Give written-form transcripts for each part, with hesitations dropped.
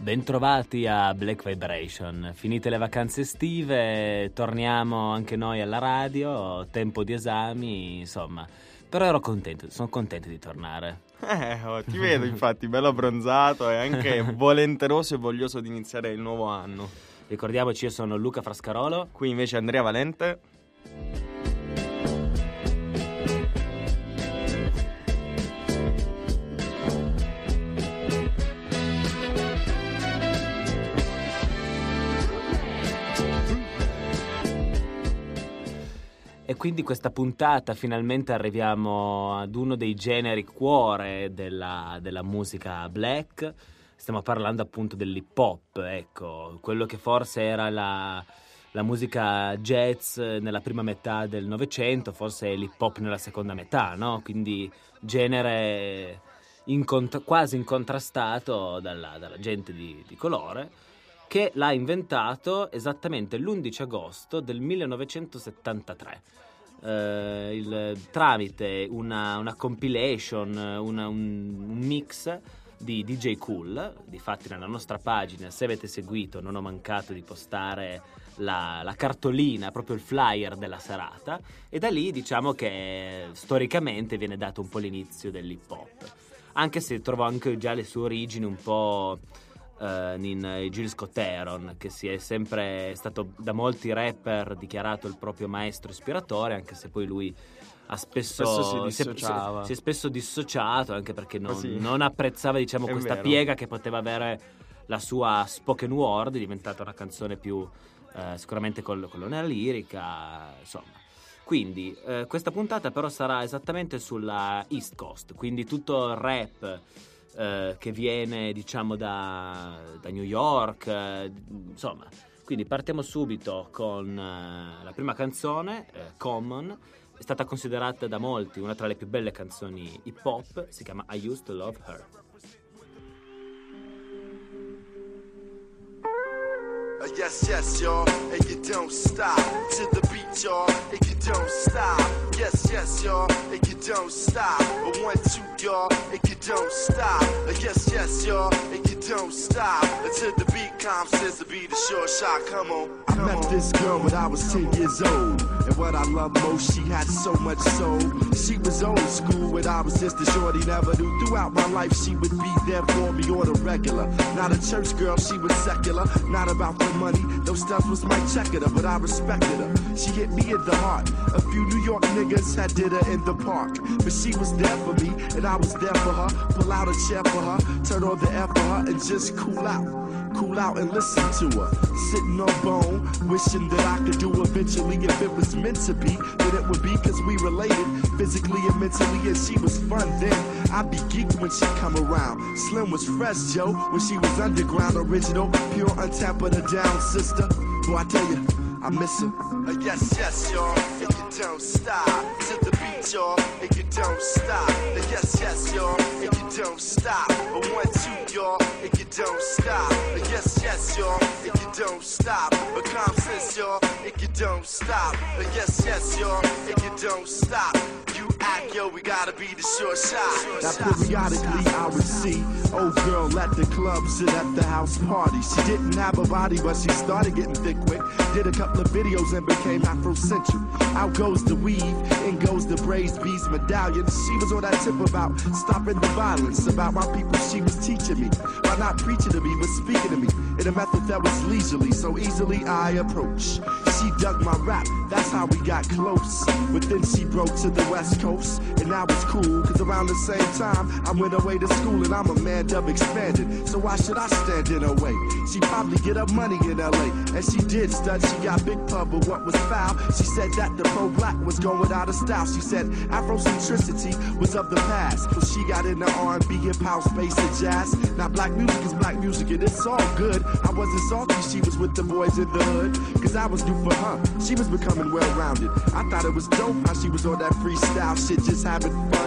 Bentrovati a Black Vibration. Finite le vacanze estive, torniamo anche noi alla radio, tempo di esami, insomma. Però sono contento di tornare. Ti vedo infatti bello abbronzato e anche volenteroso e voglioso di iniziare il nuovo anno. Ricordiamoci, io sono Luca Frascarolo. Qui invece Andrea Valente. E quindi questa puntata finalmente arriviamo ad uno dei generi cuore della musica black. Stiamo parlando appunto dell'hip hop, ecco, quello che forse era la musica jazz nella prima metà del Novecento, forse è l'hip hop nella seconda metà, no? Quindi genere quasi incontrastato dalla gente di colore, che l'ha inventato esattamente l'11 agosto del 1973. Tramite una compilation, un mix di DJ Cool. Difatti nella nostra pagina, se avete seguito, non ho mancato di postare la cartolina, proprio il flyer della serata, e da lì diciamo che storicamente viene dato un po' l'inizio dell'hip hop, anche se trovo anche già le sue origini un po' in Jules Scott-Heron, che è sempre stato da molti rapper dichiarato il proprio maestro ispiratore, anche se poi lui ha spesso si è spesso dissociato, anche perché non apprezzava, diciamo, questa piega che poteva avere la sua spoken word, è diventata una canzone più sicuramente con una lirica, insomma. Quindi questa puntata però sarà esattamente sulla East Coast, quindi tutto il rap che viene, diciamo, da New York, insomma. Quindi partiamo subito con la prima canzone, Common. È stata considerata da molti una tra le più belle canzoni hip hop, si chiama I Used to Love Her. Yes, yes, y'all, and you don't stop to the beat, y'all, and you don't stop. Yes, yes, y'all, and you don't stop. 1, 2, y'all, and you don't stop. Yes, yes, y'all, and you don't stop until the beat comes. Says to be the short shot. Come on. I met this girl when I was 10 years old, and what I love most, she had so much soul. She was old school when I was just a shorty, never knew. Throughout my life, she would be there for me on a regular. Not a church girl, she was secular, not about the money. Those stuff was my checker, but I respected her. She hit me in the heart. A few New York niggas had did her in the park, but she was there for me, and I was there for her. Pull out a chair for her, turn on the air for her, and just cool out and listen to her. Sitting on bone, wishing that I could do eventually. If it was meant to be, then it would be, cause we related physically and mentally, and she was fun then. I'd be geeked when she come around. Slim was fresh, Joe, when she was underground, original, pure, untapped, but a down sister. Boy, I tell you, I miss her. Yes, yes, y'all, and you don't stop to the beat, y'all, and you don't stop. Yes, yes, y'all, and you don't stop. 1, 2, y'all, and you don't stop. Yes, yes, y'all, and you don't stop. Calm sense, y'all, and you don't stop. Yes, yes, y'all, and you don't stop. You act, yo, we gotta be the short shot. Now periodically I would see old girl at the clubs and at the house party. She didn't have a body, but she started getting thick quick. Did a couple of videos and became Afrocentric. Out goes the weave, in goes the braids, beads, medallions. She was on that tip about stopping the violence, about my people she was teaching me. By not preaching to me, but speaking to me in a method that was leisurely, so easily I approach. She dug my rap, that's how we got close. But then she broke to the West Coast, and now it's cool, cause around the same time I went away to school, and I'm a man dub expanded. So why should I stand in her way? She probably get her money in LA, and she did stud, she got big pub, but what was foul? She said that the pro-black was going out of style. She said Afrocentricity was of the past, but she got into R&B, hip-hop, space, and jazz. Now black music is black music, and it's all good. I wasn't salty, she was with the boys in the hood, cause I was due for her. She was becoming well-rounded. I thought it was dope how she was on that freestyle shit, just having fun.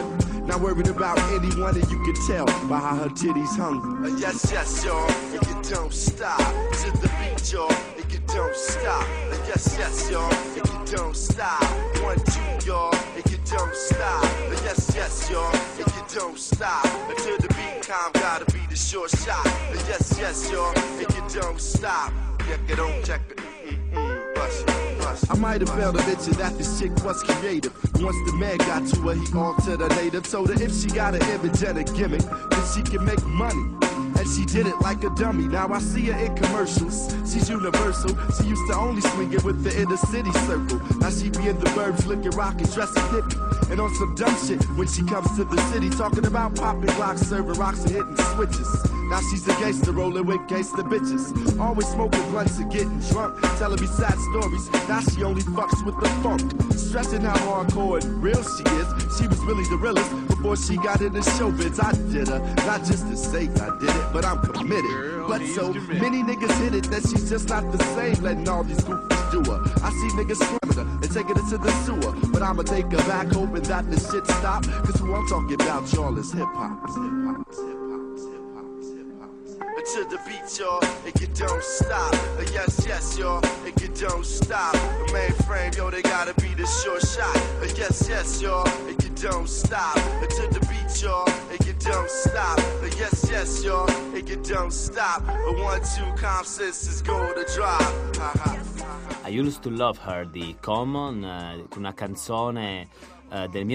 Not worried about anyone, and you can tell by how her titties hung. Yes, yes, y'all, and you don't stop. To the beat, y'all, and you don't stop. Yes, yes, y'all, and you don't stop. 1, 2, y'all, and you don't stop. Yes, yes, y'all, and you don't stop. Until the beat calm, gotta be the short shot. Yes, yes, y'all, and you don't stop. Check it on, check it. Bust it. I might have felt a bitch that this chick was creative. Once the man got to her, he altered her native. Told her if she got an image and a gimmick, then she can make money. And she did it like a dummy. Now I see her in commercials. She's universal. She used to only swing it with the inner city circle. Now she be in the burbs looking rockin', dressing hippie. And on some dumb shit when she comes to the city. Talking about popping blocks, serving rocks and hitting switches. Now she's a gangster rolling with gangster bitches. Always smoking blunts and getting drunk. Telling me sad stories. Now she only fucks with the funk. Stressing how hardcore and real she is. She was really the realest before she got into showbiz. I did her, not just to say I did it, but I'm committed. Girl, but so many niggas hit it that she's just not the same. Letting all these goofies do her. I see niggas swimming her and taking it to the sewer. But I'ma take her back, hoping that the shit stop. Cause who I'm talking about, y'all, is hip-hop. To the beat, y'all, and you don't stop. Yes, yes, y'all, and you don't stop. The mainframe, yo, they gotta be the short shot. Yes, yes, y'all, and you don't stop. To the beat, y'all, and you don't stop. Yes, yes, y'all, and you don't stop. 1, 2, calm senses go to drop. I Used to Love Her di Common, una canzone del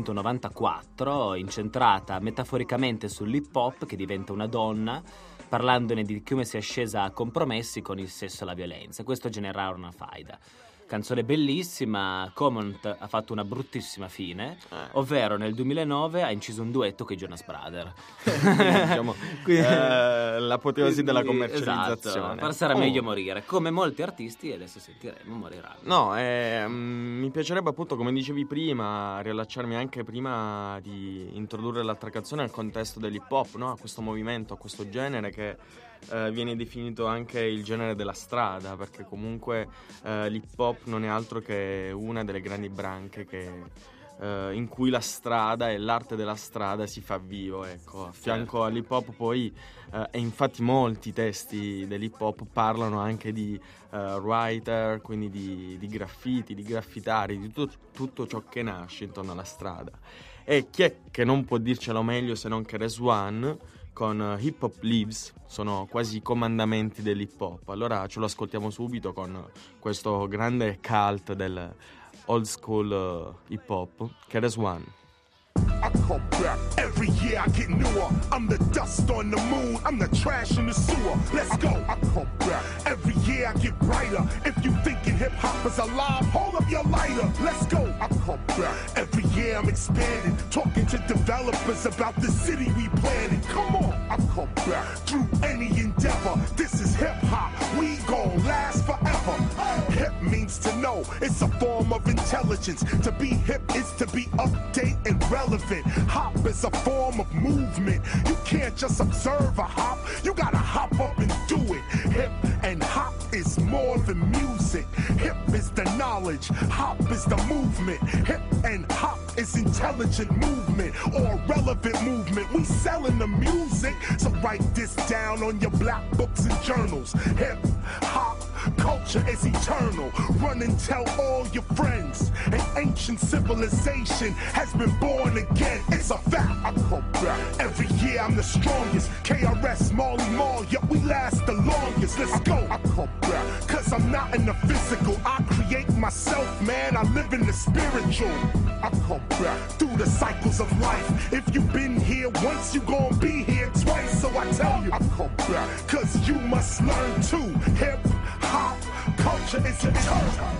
1994 incentrata metaforicamente sull'hip hop che diventa una donna, parlandone di come si è scesa a compromessi con il sesso e la violenza. Questo genererà una faida. Canzone bellissima. Common ha fatto una bruttissima fine, ovvero nel 2009 ha inciso un duetto con i Jonas Brothers. Diciamo, l'apoteosi della commercializzazione. Esatto, forse era meglio morire, come molti artisti, adesso sentiremo, moriranno. No, mi piacerebbe appunto, come dicevi prima, riallacciarmi anche prima di introdurre l'altra canzone al contesto dell'hip hop, no? A questo movimento, a questo genere che viene definito anche il genere della strada, perché comunque l'hip hop non è altro che una delle grandi branche in cui la strada e l'arte della strada si fa vivo, ecco. A fianco all'hip hop poi e infatti molti testi dell'hip hop parlano anche di writer, quindi di graffiti, di graffitari, di tutto ciò che nasce intorno alla strada. E chi è che non può dircelo meglio se non che Res One con Hip Hop Lives? Sono quasi i comandamenti dell'hip hop. Allora ce lo ascoltiamo subito con questo grande cult del old school hip hop, che è Res One. I come back. Every year I get newer. I'm the dust on the moon. I'm the trash in the sewer. Let's go. I come back. Every year I get brighter. If you thinking hip hop is alive, hold up your lighter. Let's go. I come back. Every year I'm expanding. Talking to developers about the city we planning. Come on. I come back. Through any endeavor. This is hip hop. We gon' last forever. Hip means to know. It's a form of intelligence. To be hip is to be update and relevant. Hop is a form of movement. You can't just observe a hop. You gotta hop up and do it. Hip and hop is more than music. Hip is the knowledge. Hop is the movement. Hip and hop is intelligent movement or relevant movement. We selling the music, so write this down on your black books and journals. Hip hop culture is eternal. Run and tell all your friends. An ancient civilization has been born again. It's a fact. I come back. Every year I'm the strongest. KRS, Marley Marl, yeah, we last the longest. Let's go. I come back. Cause I'm not in the physical. I create myself, man. I live in the spiritual. I come back through the cycles of life. If you've been here once, you gon' be here twice. So I tell you, I come back. Cause you must learn too. Hip hop culture is eternal.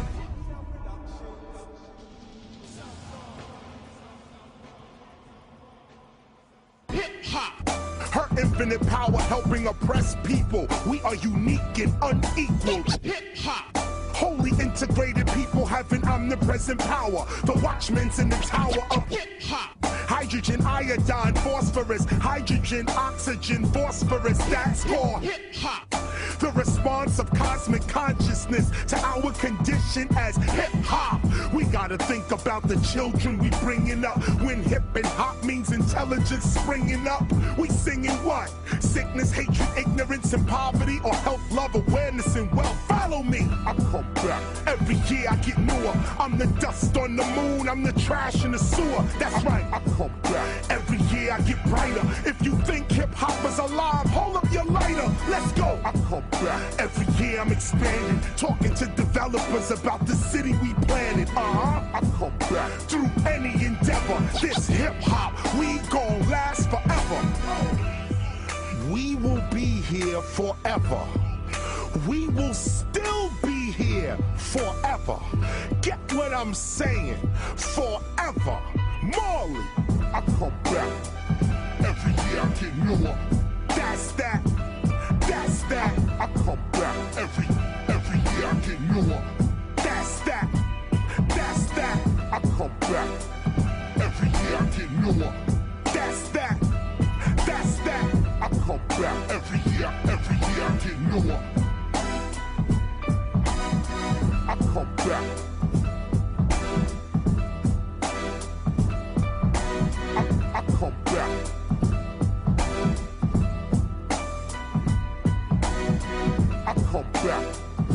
Hip hop. Her infinite power helping oppress people. We are unique and unequal. Hip hop. Wholly integrated people having omnipresent power. The watchmen's in the tower of hip hop. Hydrogen, iodine, phosphorus. Hydrogen, oxygen, phosphorus. That's called hip hop. the response of cosmic consciousness to our condition as hip-hop. We gotta think about the children we bringing up. When hip and hop means intelligence springing up, we singing what? Sickness, hatred, ignorance, and poverty, or health, love, awareness, and wealth. Follow me. I come back. Every year I get newer. I'm the dust on the moon. I'm the trash in the sewer. That's right. I come back. Every year I get brighter. If you think hip-hop is alive, hold up your lighter. Let's go. I come back. Every year I'm expanding. Talking to developers about the city we planted. I come back. Through any endeavor. This hip-hop, we gon' last forever. We will be here forever. We will still be here forever. Get what I'm saying? Forever. Marley, I come back. Every year I get newer. That's that. That's that. I come back. Every year I get newer. That's that. That's that. I come back. Every year I get newer. That's that. That's that. I come back. Every year I get newer. I come back. I come back. I come back.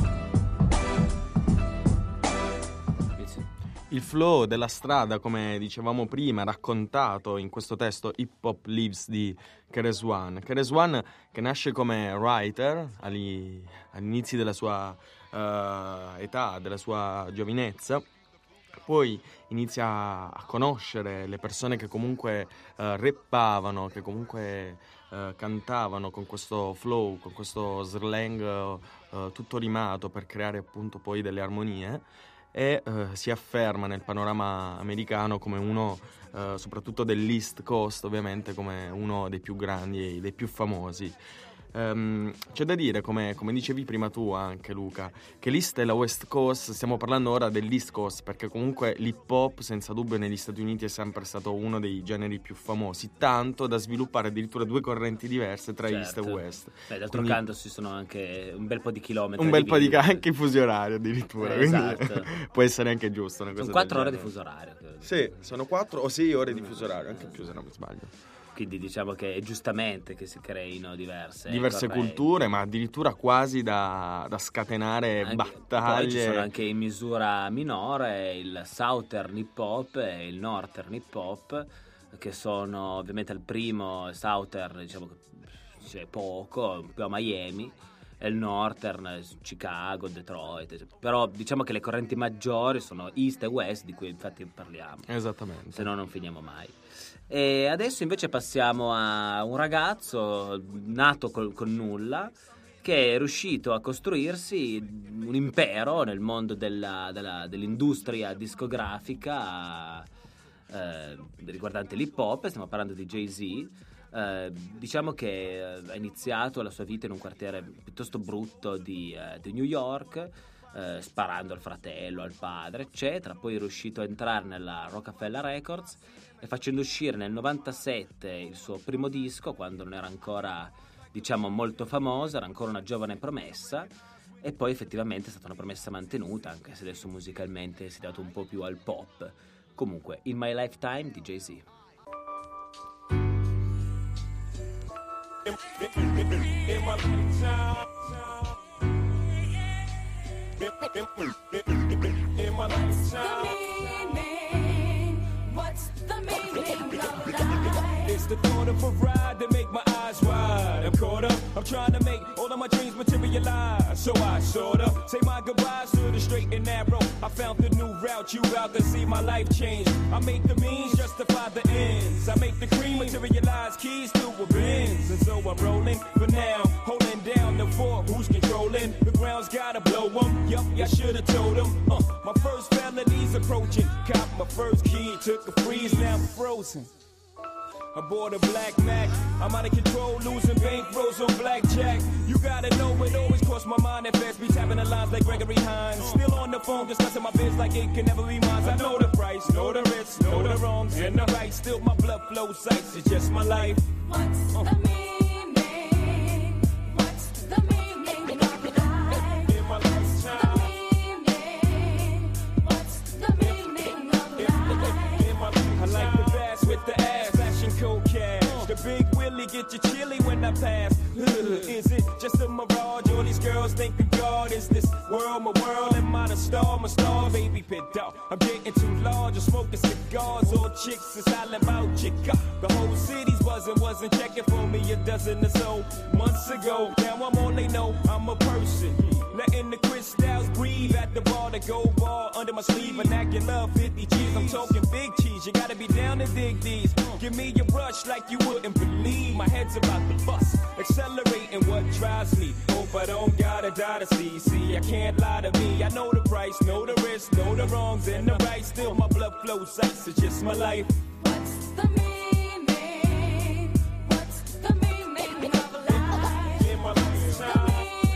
Il flow della strada, come dicevamo prima, raccontato in questo testo Hip Hop Lives di KRS-One. KRS-One che nasce come writer agli inizi della sua età, della sua giovinezza, poi inizia a conoscere le persone che comunque rappavano, che comunque cantavano con questo flow, con questo slang tutto rimato per creare appunto poi delle armonie, e si afferma nel panorama americano come uno, soprattutto dell'East Coast ovviamente, come uno dei più grandi e dei più famosi. C'è da dire, come dicevi prima tu anche Luca, che l'East e la West Coast, stiamo parlando ora dell'East Coast perché comunque l'hip hop senza dubbio negli Stati Uniti è sempre stato uno dei generi più famosi, tanto da sviluppare addirittura due correnti diverse tra East e West. D'altro canto ci sono anche un bel po' di chilometri, un bel po' di anche in fuso orario addirittura, esatto. Quindi può essere anche giusto una cosa. Sono 4 ore di fuso orario, credo. Sì, sono 4 o 6 ore di fuso orario, anche più se non mi sbaglio. Quindi diciamo che è giustamente che si creino diverse culture, ma addirittura quasi da scatenare anche, battaglie. Poi ci sono anche in misura minore il Southern Hip Hop e il Northern Hip Hop, che sono ovviamente al primo Southern, diciamo che c'è poco, più a Miami, e il Northern Chicago, Detroit, però diciamo che le correnti maggiori sono East e West, di cui infatti parliamo. Esattamente. Se no non finiamo mai. E adesso invece passiamo a un ragazzo nato con nulla, che è riuscito a costruirsi un impero nel mondo dell'industria discografica riguardante l'hip hop. Stiamo parlando di Jay-Z. Diciamo che ha iniziato la sua vita in un quartiere piuttosto brutto di New York, sparando al fratello, al padre, eccetera. Poi è riuscito a entrare nella Rockefeller Records e facendo uscire nel 97 il suo primo disco, quando non era ancora, diciamo, molto famoso, era ancora una giovane promessa, e poi effettivamente è stata una promessa mantenuta, anche se adesso musicalmente si è dato un po' più al pop. Comunque, In My Lifetime di Jay-Z. It's the thought of a ride that make my eyes wide. I'm caught up, I'm trying to make all of my dreams materialize. So I sort of say my goodbyes to the straight and narrow. I found the new route, you out to see my life change. I make the means justify the ends. I make the cream materialize, keys to a Benz. And so I'm rolling for now, holding down the fort. Who's controlling? The ground's gotta blow them. Yup, I should've told them. My first felony's approaching. Cop my first key, took a freeze, now I'm frozen. I bought a black Mac, I'm out of control, losing bankrolls on blackjack. You gotta know it always crossed my mind at fast, be tapping the lines like Gregory Hines. Still on the phone discussing my biz like it can never be mine. I know the price, know the risks, know the wrongs and the right. Still my blood flows ice, it's just my life. What's the meaning? What's the meaning world, my world, am I the star, my star, baby pit dog. I'm getting too large, I'm smoking cigars, all chicks is hollering about chica. The whole city's buzzing, wasn't checking for me a dozen or so months ago. Now I'm all they know, I'm a person. Letting the crystals breathe at the bar, the gold bar under my sleeve, and I can love 50 G's. I'm talking big cheese, you gotta be down to dig these. Give me your brush like you wouldn't believe. My head's about to bust, accelerating what drives me. Hope I don't gotta die to see. See, I can't lie to me. I know the price, know the risk, know the wrongs and the right. Still my blood flows ice, it's just my life. What's the meaning? What's the meaning of life? In my lifetime.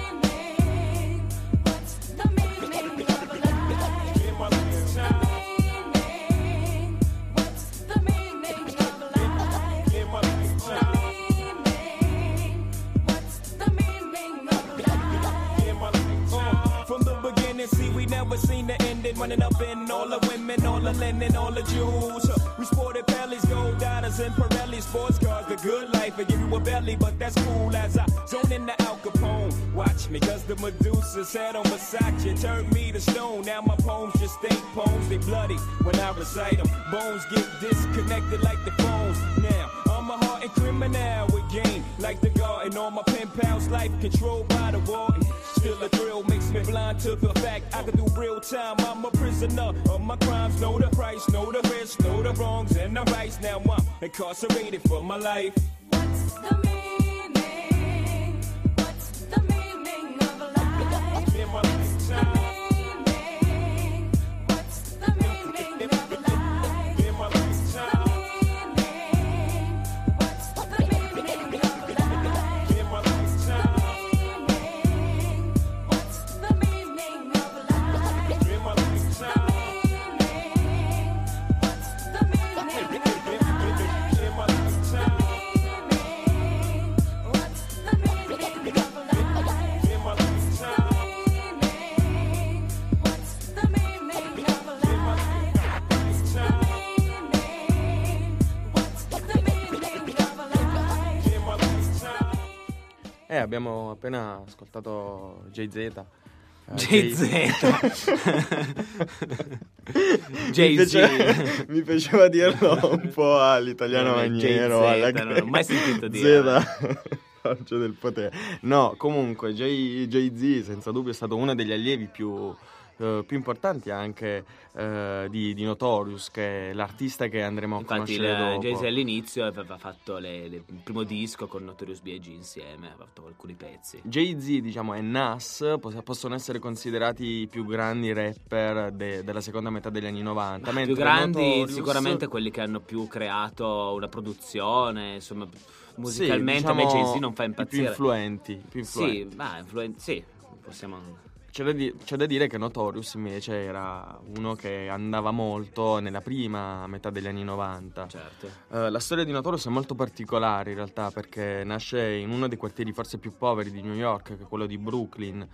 See, we never seen the ending. Running up in all the women, all the linen, all the jewels. We sported bellies, gold diners, and Pirelli sports cars. The good life, I give you a belly, but that's cool as I zone in the Al Capone. Watch me, cause the Medusa's head on Versace turned me to stone. Now my poems just ain't poems, they bloody when I recite them. Bones get disconnected like the phones. Now, I'm a hardened criminal with game like the garden. All my pen pals, life controlled by the warden. Still a thrill makes me blind to the fact I can do real time. I'm a prisoner of my crimes. Know the price, know the risk, know the wrongs and the rights. Now I'm incarcerated for my life. What's the meaning? What's the meaning of life? In my lifetime. What's the meaning of life? In my lifetime. What's the meaning of life? In my lifetime. What's the meaning of life? In my lifetime. What's the meaning of life? In my lifetime. What's the meaning of life? In my lifetime. What's the meaning of life? What's the meaning of life? In my lifetime. Abbiamo appena ascoltato Jay-Z. Jay-Z. Mi piaceva dirlo un po' all'italiano maniero, alla non ho mai sentito dire. Forza del potere. No, comunque Jay-Z senza dubbio è stato uno degli allievi più importanti anche di Notorious, che è l'artista che andremo a conoscere dopo. Jay-Z all'inizio aveva fatto il primo disco con Notorious B.I.G. insieme, aveva fatto alcuni pezzi. Jay-Z, diciamo, e Nas possono essere considerati i più grandi rapper della seconda metà degli anni 90. Più grandi sicuramente quelli che hanno più creato una produzione, insomma, musicalmente sì, diciamo, a me Jay-Z non fa impazzire. I più influenti. Sì, sì, possiamo... C'è da dire che Notorious invece era uno che andava molto nella prima metà degli anni 90. Certo. La storia di Notorious è molto particolare in realtà, perché nasce in uno dei quartieri forse più poveri di New York, che è quello di Brooklyn,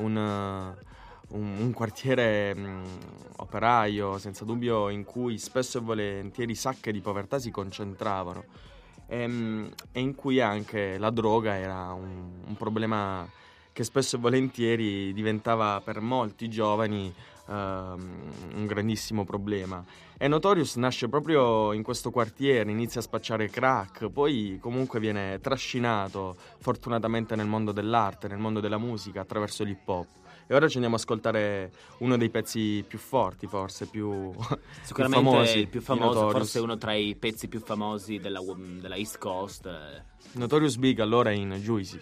un quartiere operaio senza dubbio, in cui spesso e volentieri sacche di povertà si concentravano e in cui anche la droga era un problema che spesso e volentieri diventava per molti giovani un grandissimo problema. E Notorious nasce proprio in questo quartiere, inizia a spacciare crack, poi comunque viene trascinato fortunatamente nel mondo dell'arte, nel mondo della musica, attraverso l'hip hop. E ora ci andiamo a ascoltare uno dei pezzi più forti, forse più sicuramente più famosi, il più famoso, forse uno tra i pezzi più famosi della East Coast. Notorious Big allora in Juicy.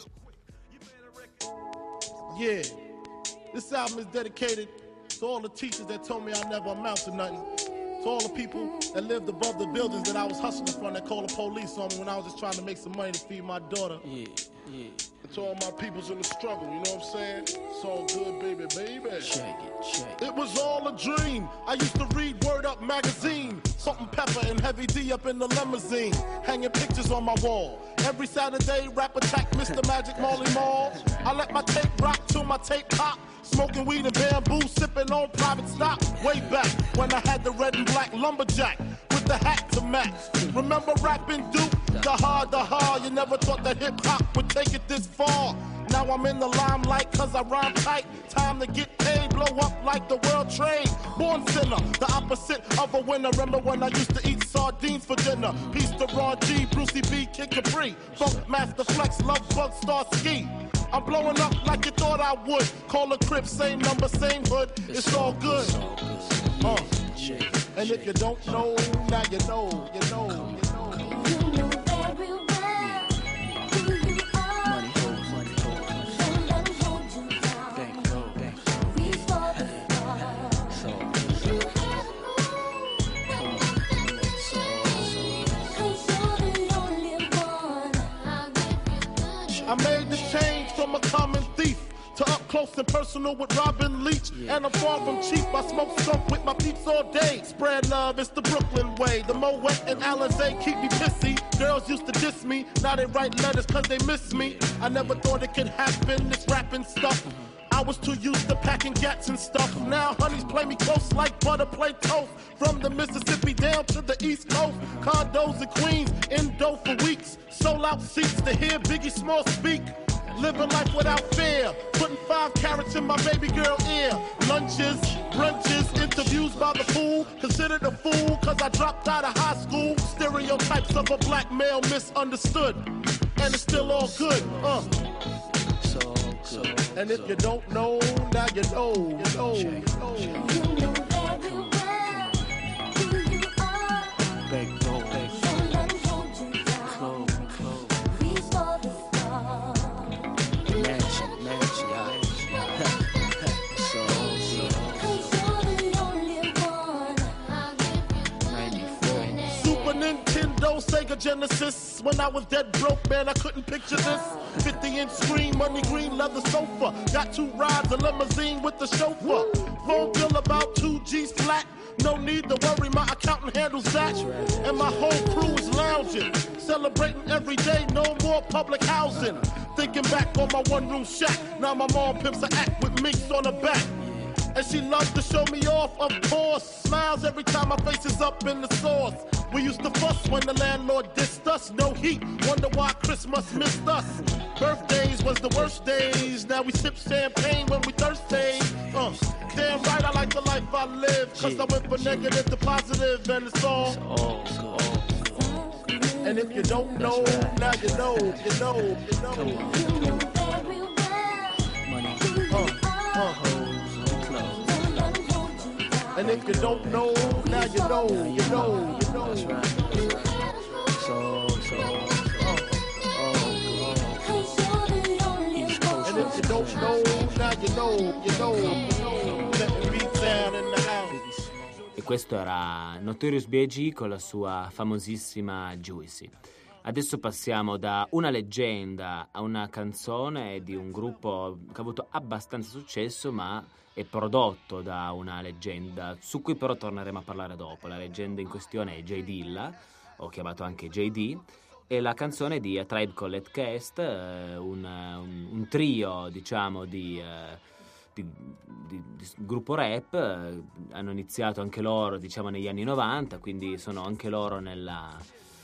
Yeah, this album is dedicated to all the teachers that told me I never amount to nothing. To all the people that lived above the buildings that I was hustling from, that called the police on me when I was just trying to make some money to feed my daughter. Yeah. And to all my peoples in the struggle, you know what I'm saying? It's all good, baby. Check it. It was all a dream. I used to read Word Up magazine. Salt and Pepper and Heavy D up in the limousine. Hanging pictures on my wall. Every Saturday, rap attack Mr. Magic Marley Marl. I let my tape rock till my tape pop. Smoking weed and bamboo, sipping on private stock. Way back when I had the red and black lumberjack with the hat to match. Remember rapping Duke? The hard, you never thought that hip hop would take it this far. Now Now I'm in the limelight cause I rhyme tight. Time to get paid, blow up like the world trade. Born sinner, the opposite of a winner. Remember when I used to eat sardines for dinner? Peace to Ron G, Brucey B, Kid Capri, Funk Master Flex, Love Bug, Star Ski. I'm blowing up like you thought I would. Call a crib, same number, same hood. It's all good. And if you don't know, now you know, you know, you know. You know very well who you are. Money hold. Don't let 'em hold you down. Bank go. Reach for the stars. So, You have cause you're the only one. I'll give you I made the change from a common thief to up close and personal with Robin Leach. And I'm far from cheap. I smoke skunk with my peeps all day. Spread love, it's the Brooklyn way. The Moet and Alizé keep me pissy. Girls used to diss me, now they write letters cause they miss me. I never thought it could happen, this rapping stuff. I was too used to packing gats and stuff. Now honeys play me close like butter play toast. From the Mississippi down to the East Coast. Condos in Queens, indo for weeks. Sold out seats to hear Biggie Small speak. Living life without fear. Putting 5 carats in my baby girl ear. Lunches, brunches, interviews by the pool. Considered a fool cause I dropped out of high school. Stereotypes of a black male misunderstood. And it's still all good. so good. And if you don't know, now you know, you know, you know. You know very well who you are. Bank go. Don't let 'em hold you down. Close. Reach for the stars. Mansion. So, Cause you're the only one. I'll give you 94. Super Nintendo, Sega Genesis. When I was dead broke, man, I couldn't picture this. 50-inch screen, money green leather sofa. Got 2 rides, a limousine with the chauffeur. Phone bill about 2 G's flat. No need to worry, my accountant handles that. And my whole crew is lounging, celebrating every day, no more public housing. Thinking back on my one-room shack. Now my mom pimps an act with minks on her back. And she loves to show me off, of course. Smiles every time my face is up in the sauce. We used to fuss when the landlord dissed us. No heat, wonder why Christmas missed us. Birthdays was the worst days. Now we sip champagne when we thirsty. Damn right, I like the life I live. Cause I went from negative to positive and it's all. And if you don't know, now you know, you know, you know. You know very well Money who you are. close. Don't let 'em hold you down. And if you don't know, now you know, you know, you know. That's right. So. Cause you're the only East Coast. And if you don't know, now you know, you know, you know. Let me beat down in the house. E questo era Notorious B.I.G. con la sua famosissima Juicy. Adesso passiamo da una leggenda a una canzone di un gruppo che ha avuto abbastanza successo, ma è prodotto da una leggenda, su cui però torneremo a parlare dopo. La leggenda in questione è J Dilla, ho chiamato anche JD, e la canzone di A Tribe Called Quest, un trio, diciamo, di gruppo rap. Hanno iniziato anche loro, diciamo, negli anni 90, quindi sono anche loro nella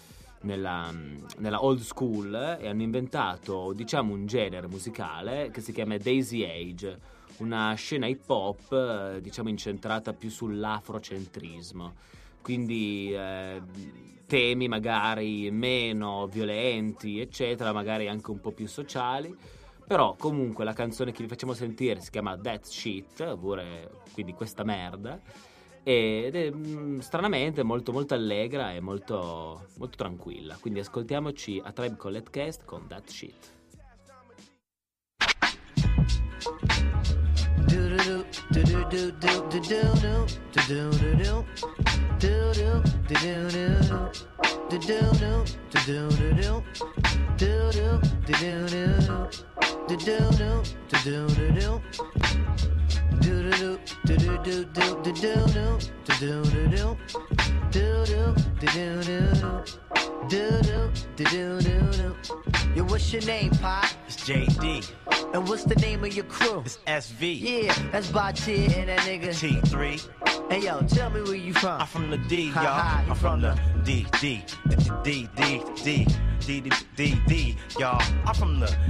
old school, e hanno inventato, diciamo, un genere musicale che si chiama Daisy Age, una scena hip hop, diciamo, incentrata più sull'afrocentrismo, quindi temi magari meno violenti, eccetera, magari anche un po' più sociali. Però comunque la canzone che vi facciamo sentire si chiama That Shit, oppure quindi questa merda, ed è stranamente molto molto allegra e molto molto tranquilla. Quindi ascoltiamoci A Tribe Called Quest con That Shit. Yo, what's your name, Pop? It's JD. And what's the name of your crew? It's SV. Yeah, that's Batia and that nigga T3. Hey yo, tell me where you from. I'm from the D, y'all. Ha ha, you I'm from the D. D, y'all. I'm from the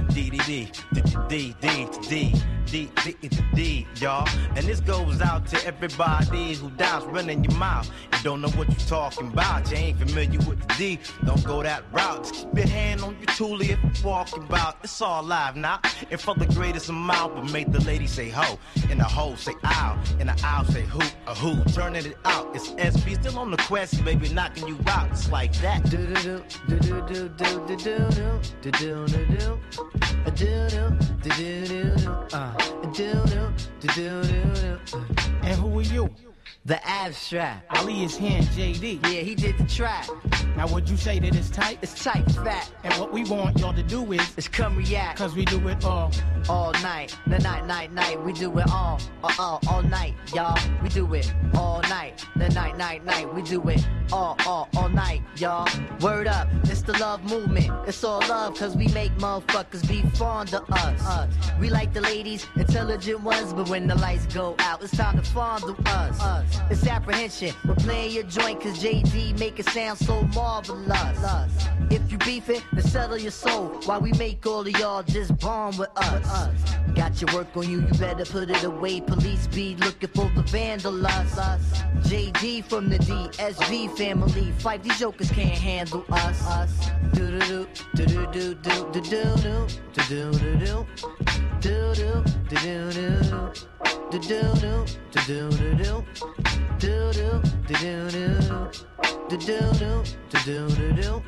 D, y'all. And this goes out to everybody who dies running your mouth. You don't know what you're talking about. You ain't familiar with the D. Don't go that route. Just keep your hand on your toolie if you're walking about. It's all live now. And for the greatest amount, but make the lady say ho. And the ho say ow. And the ow say who. A who. Turning it out. It's SB still on the quest, baby, knocking you out. It's like that. Do-do-do, do-do-do, do-do-do-do, do-do-do-do, do-do-do, do-do-do-do, do-do-do-do. And who are you? The abstract. Ali is here, JD. Yeah, he did the track. Now would you say that it's tight? It's tight, fat. And what we want y'all to do is come react. Cause we do it all night. The night. We do it all night, y'all. We do it all night. The night. We do it all night, y'all. Word up, it's the love movement. It's all love cause we make motherfuckers be fond of us. We like the ladies, intelligent ones, but when the lights go out, it's time to fondle us. It's apprehension. We're playing your joint cause JD make it sound so marvelous. If you beef it, then settle your soul. While we make all of y'all just bomb with us. Got your work on you, you better put it away. Police be looking for the vandalize us. JD from the DSV family. Fight, these jokers can't handle us. Do-do-do, do-do-do, do-do-do, do-do-do, do-do-do, do-do-do, do-do-do, do-do-do, do-do, do-do-do, do-do-do, do-do-do,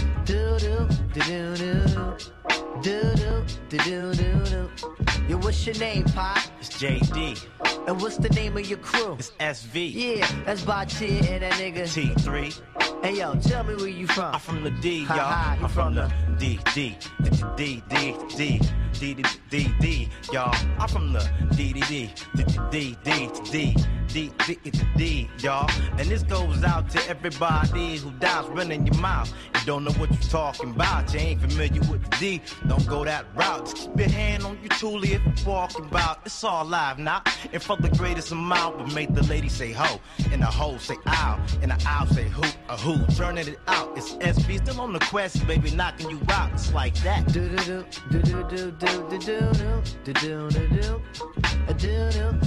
do-do-do. Yo, what's your name, Pop? It's JD. And what's the name of your crew? It's SV. Yeah, that's Bachir and that nigga T3. Hey yo, tell me where you from. I'm from the D, y'all. Ha-ha, I'm from the D, y'all. I'm from the D, y'all. And this goes out to everybody who dies running your mouth. You don't know what you're talking about. You ain't familiar with the D. Don't go that route. Just keep your hand on your toolie if you're walking about. It's all live now. And for the greatest amount, but make the lady say ho. And the ho say ow. And the ow say who. A who. Turning it out. It's SB still on the quest, baby, knocking you out. It's like that. Do-do-do, do-do-do, do-do-do, do-do-do-do, do-do-do,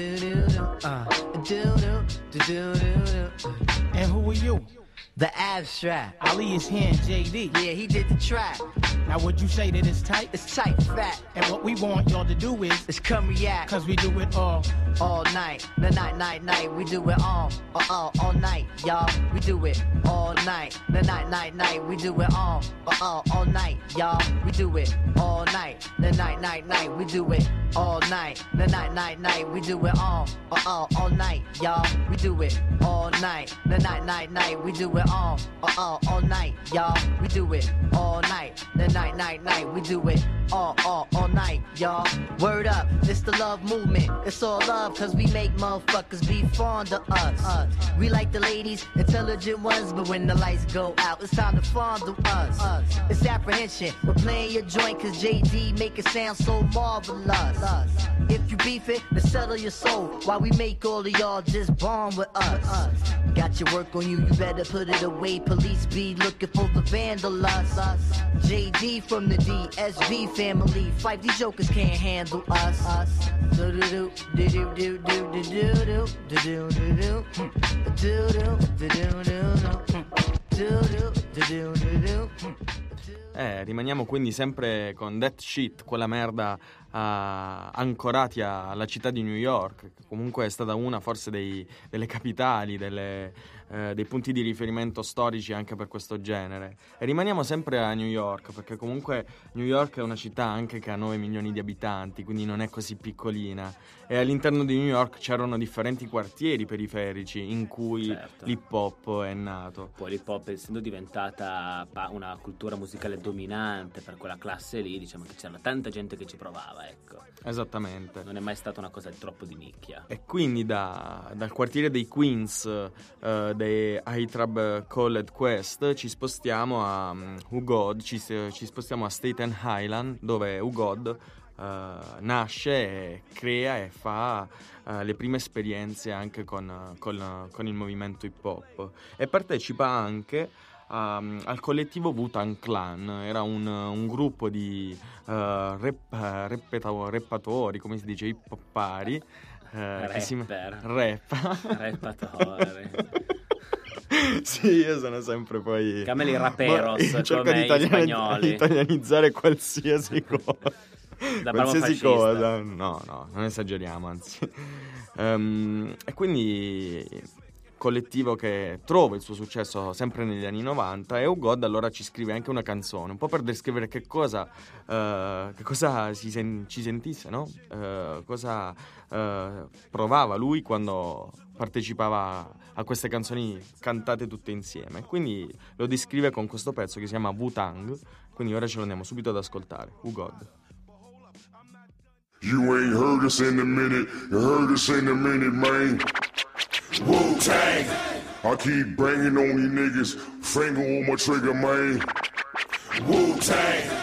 do-do-do, do-do-do. And who are you? The abstract. Ali is here, JD. Yeah, he did the track. Now would you say that it's tight? It's tight, fat. And what we want y'all to do is come react. Cause we do it all night. The night. We do it all night, y'all. We do it all night. The night. We do it all night, y'all. We do it all night. The night. We do it all night. The night. We do it all night, y'all. We do it all night. The night. We do it all night, y'all. We do it all night. The night. We do it all night, y'all. Word up, it's the love movement. It's all love cause we make motherfuckers be fond of us. We like the ladies, intelligent ones, but when the lights go out, it's time to fondle us. It's apprehension. We're playing your joint cause JD make it sound so marvelous. If you beef it, then settle your soul. While we make all of y'all just bomb with us. Got your work on you, you better put it away. Police be looking for the vandalize us. JD from the DSV family. Fight, these jokers can't handle us. Do-do-do, do-do-do, do-do-do, do-do-do, do-do-do, do-do-do, do-do-do. Rimaniamo quindi sempre con That Shit, quella merda, ancorati alla città di New York, che comunque è stata una forse delle capitali, dei punti di riferimento storici anche per questo genere. E rimaniamo sempre a New York, perché comunque New York è una città anche che ha 9 milioni di abitanti, quindi non è così piccolina. E all'interno di New York c'erano differenti quartieri periferici in cui l'hip hop è nato. Poi l'hip hop, essendo diventata una cultura musicale dominante per quella classe lì, diciamo che c'era tanta gente che ci provava, ecco. Esattamente. Non è mai stata una cosa troppo di nicchia. E quindi dal quartiere dei Queens, dei High-Trab College Quest, ci spostiamo a UGOD, ci spostiamo a Staten Island, dove UGOD nasce e crea e fa le prime esperienze anche con il movimento hip hop, e partecipa anche al collettivo Wu-Tang Clan. Era un gruppo di rappatori, come si dice, hip-hoppari. Rappatori. Sì, io sono sempre poi Cameli raperos, cerco come di gli spagnoli. italianizzare qualsiasi cosa. Da Qualsiasi fascista. cosa. No, non esageriamo, anzi. E quindi collettivo che trova il suo successo sempre negli anni 90, e God allora ci scrive anche una canzone, un po' per descrivere che cosa ci sentisse, no? Cosa provava lui quando partecipava a queste canzoni cantate tutte insieme. Quindi lo descrive con questo pezzo che si chiama Wu-Tang, quindi ora ce lo andiamo subito ad ascoltare. God. You ain't heard us in a minute, you heard us in a minute, man. Wu-Tang, I keep banging on you niggas, finger on my trigger, man. Wu-Tang.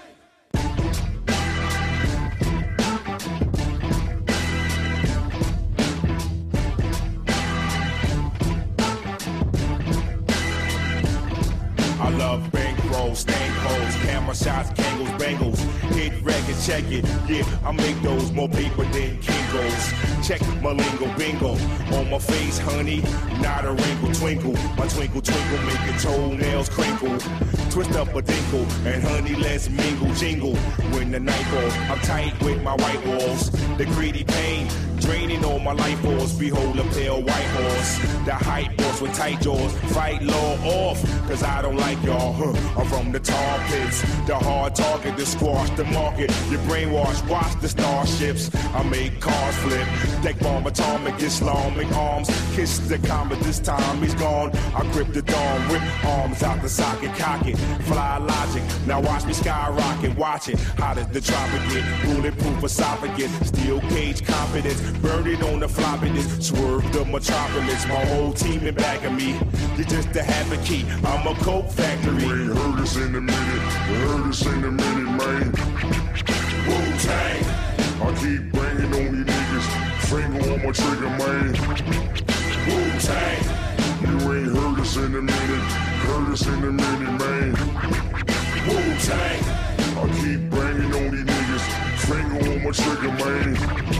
I love bankrolls, stank holes, camera shots, Kangles, Bengals. Hit record, check it. Yeah, I make those more paper than Kingos. Check my lingo, bingo. On my face, honey, not a wrinkle, twinkle. My twinkle, twinkle, make your toenails crinkle. Twist up a dinkle, and honey, let's mingle, jingle. When the night falls, I'm tight with my white walls. The greedy pain, draining all my life force. Behold a pale white horse. The hype horse with tight jaws. Fight law off, cause I don't like y'all. I'm from the tar pits. The hard target to squash the market. Your brainwash, watch the starships. I make cars flip. Deck bomb atomic, Islamic arms. Kiss the comet, this time he's gone. I grip the dawn, rip arms out the socket, cock it. Fly logic, now watch me skyrocket. Watch it, how does the tropic get? Bulletproof esophagus, steel cage confidence. Burn it on the floppy disk. Swerve the metropolis, my whole team in back of me. You're just a habit key, I'm a coke factory. You ain't heard us in a minute, you heard us in a minute, man. Wu-Tang, I keep banging on you niggas, finger on my trigger, man. Wu-Tang, you ain't heard us in a minute, heard us in a minute, man. Wu-Tang, I keep banging on you niggas, finger on my trigger, man.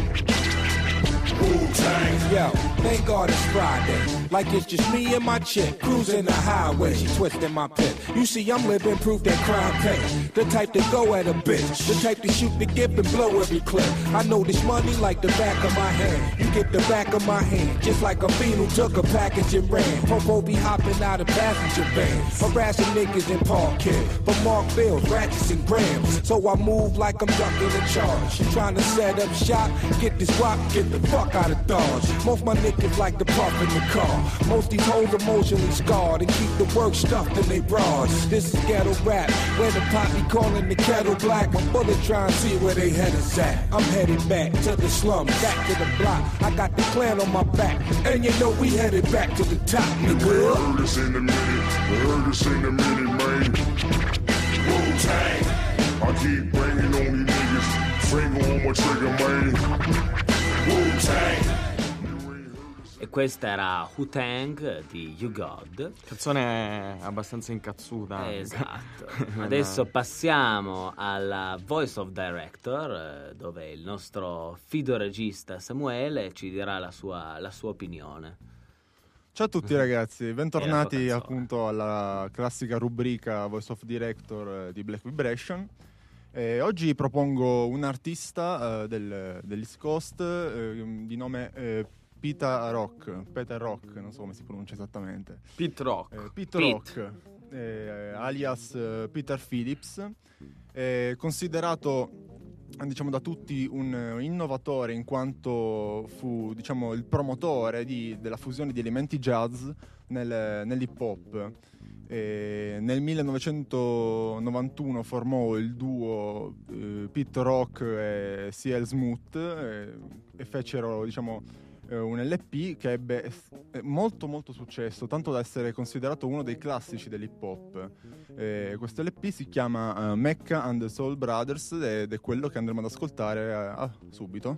Wu-Tang. Yo, thank God it's Friday. Like it's just me and my chick cruising the highway. She twisting my pit. You see, I'm living proof that crime pays. The type to go at a bitch. The type to shoot the gift and blow every clip. I know this money like the back of my hand. You get the back of my hand. Just like a fiend who took a package and ran. Popo be hopping out of passenger van. Harassing niggas in Parkhead. But Mark bills, ratchets and grams. So I move like I'm ducking a charge. She trying to set up shop. Get this rock, get the fuck out of Dodge. Most my niggas like to puff in the car. Most these hoes emotionally scarred and keep the work stuffed in they bras. This is ghetto rap, where the poppy calling the kettle black. My bullet trying to see where they head is at. I'm headed back to the slums, back to the block. I got the clan on my back, and you know we headed back to the top, nigga. You heard us in a minute, you heard us in a minute, man. Wu-Tang, I keep banging on you niggas, finger on my trigger, man. Wu-Tang. E questa era Wu-Tang di God. Canzone abbastanza incazzuta. Esatto. Adesso passiamo alla Voice of Director, dove il nostro fido regista Samuele ci dirà la sua opinione. Ciao a tutti ragazzi, bentornati appunto alla classica rubrica Voice of Director di Black Vibration. Oggi propongo un artista dell'East Coast di nome Peter Rock, non so come si pronuncia esattamente. Pete Rock. Pete Rock, alias Peter Phillips, considerato diciamo da tutti un innovatore in quanto fu diciamo il promotore della fusione di elementi jazz nell'hip hop. Nel 1991 formò il duo Pete Rock e C.L. Smooth e fecero diciamo un LP che ebbe molto molto successo, tanto da essere considerato uno dei classici dell'hip hop. Questo LP si chiama Mecca and the Soul Brothers ed è quello che andremo ad ascoltare subito.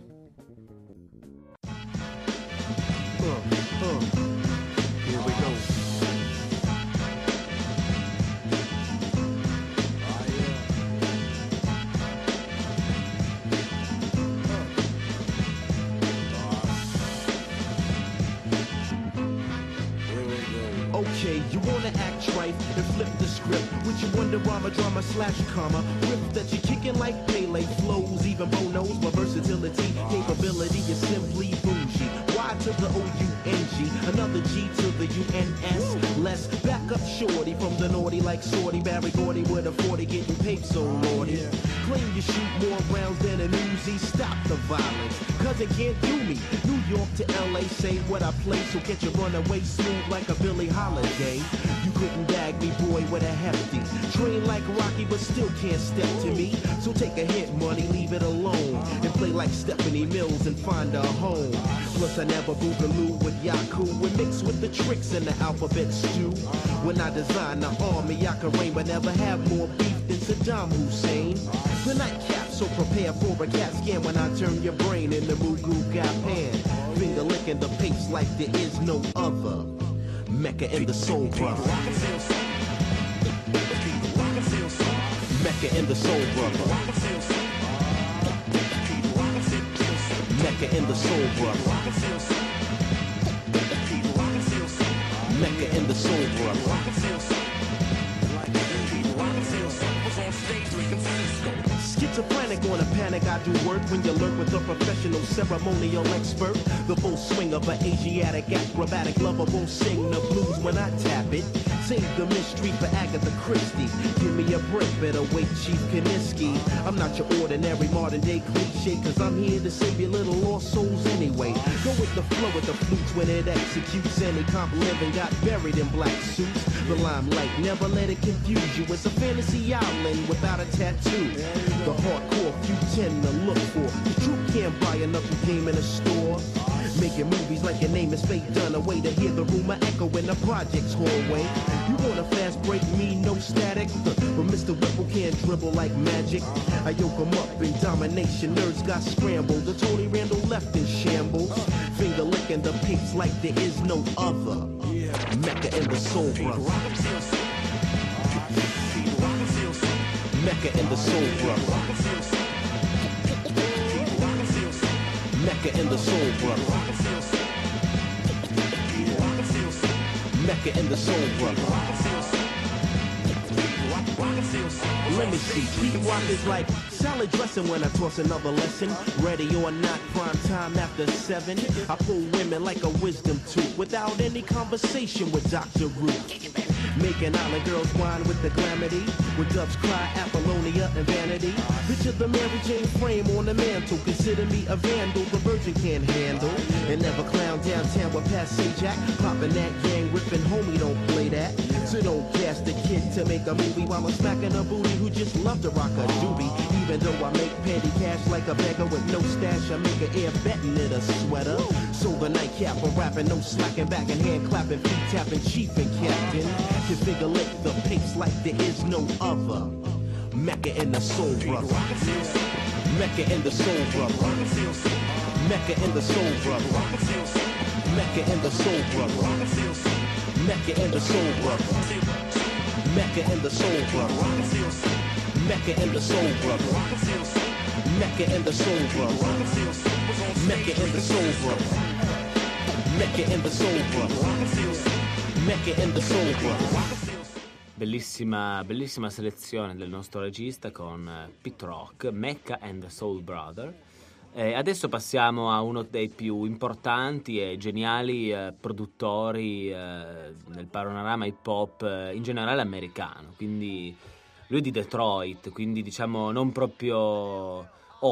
Here we go. Okay, you wanna act trite and flip the script with your wonder drama /comma riff that you're kicking like Pele flows, even Bono's, but versatility, capability is simply bougie. Y to the O-U-N-G, another G to the U-N-S. Let's back up shorty from the naughty like Shorty Barry Gordy with a 40 getting paid so naughty. Claim you shoot more rounds than an Uzi, stop the violence, cause it can't do me. New York to LA, say what I play, so get your runaway smooth like a Billie Holiday. You couldn't bag me, boy, with a hefty. Train like Rocky, but still can't step to me. So take a hit, money, leave it alone. And play like Stephanie Mills and find a home. Plus I never boogaloo with Yaku and mix with the tricks in the alphabet stew. When I design the army, I can reign, but never have more beef than Saddam Hussein. The nightcap, so prepare for a cat scan when I turn your brain into Mugu Gapan. Finger licking the pace like there is no other. Mecca and the Soul Brother. Mecca and the Soul Brother. Mecca and the Soul Brother. Mecca and the Soul Brother. Schizophrenic on a panic, I do work when you lurk with a professional ceremonial expert. The full swing of an Asiatic acrobatic lover won't sing the blues when I tap it. Save the mystery for Agatha Christie. Give me a break, better wait, Chief Kaniski. I'm not your ordinary modern day cliche, cause I'm here to save your little lost souls anyway. Go with the flow with the flutes when it executes. Any comp living got buried in black suits. The limelight, never let it confuse you. It's a fantasy island without a tattoo. The hardcore few tend to look for. The truth can't buy a knuckle game in a store. Making movies like your name is Faye Dunaway to hear the rumor echo in the project's hallway. You want a fast break, me no static, but Mr. Whipple can't dribble like magic. I yoke him up in domination, nerds got scrambled. The Tony Randall left in shambles. Finger licking the peaks like there is no other. Mecca and the Soul Brother. Mecca and the Soul Brother. Mecca and the Soul Brother. Mecca and the Soul Brother. Let me see, Pete Rock is like salad dressing when I toss another lesson. Ready or not, prime time after 7. I pull women like a wisdom tooth without any conversation with Dr. Ruth. Making island girls whine with the glamity. When doves cry, Apollonia and vanity. Picture the Mary Jane frame on the mantle. Consider me a vandal the virgin can't handle. And never clown downtown with Passe Jack. Popping that gang, ripping homie, don't play that. So don't cast the kid to make a movie while I'm smacking a booty who just love to rock a doobie. Even though I make petty cash like a beggar with no stash, I make an air betting it a sweater. So the nightcap, I'm rapping, no slacking back and hand clapping, feet tapping, chief and captain. Can figure lick the pace like there is no other. Mecca and the Soul Brother. Mecca and the Soul Brother. Mecca and the Soul Brother. Mecca and the Soul Brother. Mecca and the Soul Brother. Mecca and the Soul Brother. Mecca and the Soul Brother. Mecca and the Soul Brother. Mecca and the Soul Brother. Mecca and the Soul Brother. Mecca and the Soul Brother. Bellissima, bellissima selezione del nostro regista con Pete Rock, Mecca and the Soul Brother. Adesso passiamo a uno dei più importanti e geniali produttori nel panorama hip hop in generale americano, quindi lui è di Detroit, quindi diciamo non proprio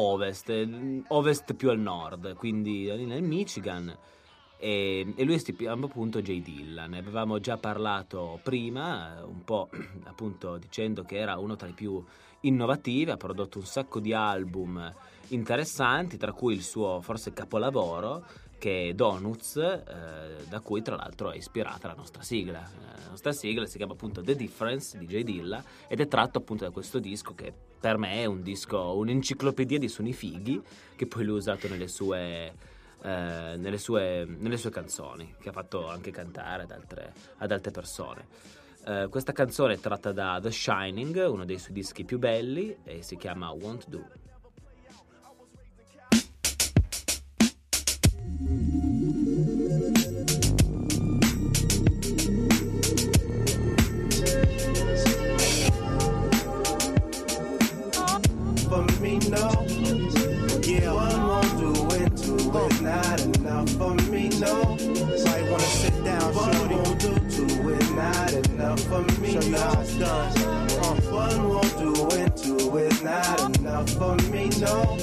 ovest più al nord, quindi nel Michigan. E lui è appunto J Dilla. Ne avevamo già parlato prima, un po' appunto dicendo che era uno tra i più innovativi, ha prodotto un sacco di album interessanti, tra cui il suo forse capolavoro che è Donuts, da cui tra l'altro è ispirata la nostra sigla. La nostra sigla si chiama appunto The Difference di J Dilla ed è tratto appunto da questo disco che per me è un disco, un'enciclopedia di suoni fighi che poi lui ha usato nelle sue canzoni, che ha fatto anche cantare ad altre persone. Questa canzone è tratta da The Shining, uno dei suoi dischi più belli, e si chiama Won't Do. no. Yeah, one won't do it, two is not enough for me, no. Might wanna sit down, One shorty. won't do, two is not enough for me, Show you no. how it's done. One won't do it, two is not enough for me, no.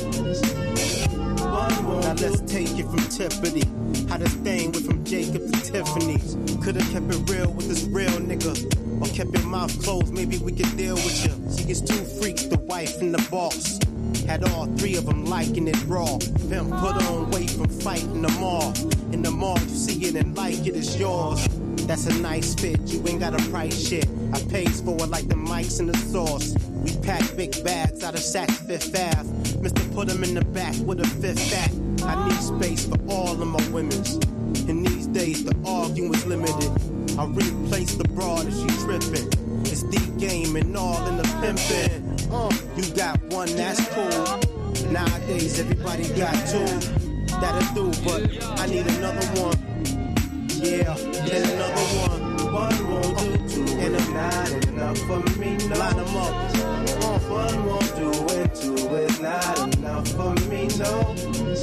One won't Now let's take it from Tiffany. How this thing went from Jacob to Tiffany's. Could've kept it real with this real nigga. Or kept your mouth closed, maybe we could deal with you. See, it's two freaks, the wife and the boss. Had all three of them liking it raw. Pimp put on weight from fighting the mall. In the mall, you see it and like it, it's yours. That's a nice fit, you ain't got a price shit. I pays for it like the mics and the sauce. We pack big bags out of Saks Fifth Ave. Mr. Put them in the back with a fifth back. I need space for all of my women's. In these days, the arguing's limited. I replace the broad if she trippin'. It's the game and all in the pimpin'. You got one, that's cool. Nowadays, everybody got two. That'll do, but I need another one. Yeah, and another one. One won't do, two is not enough for me, no. Line them up. One won't do it, two is not enough for me, no.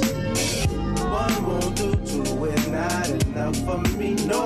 One won't do, two is not enough for me, no.